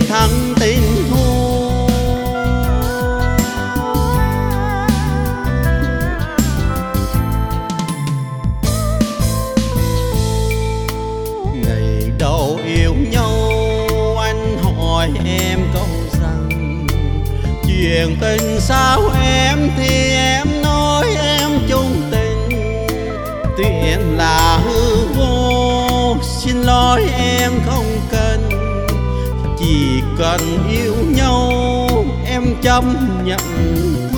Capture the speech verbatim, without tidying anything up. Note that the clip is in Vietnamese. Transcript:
thắng tình thù. Ngày đầu yêu nhau anh hỏi em câu rằng chuyện tình sao em, thì em nói em chung tình. Tiền là hư vô, xin lỗi em không cần. Chỉ cần yêu nhau em chấp nhận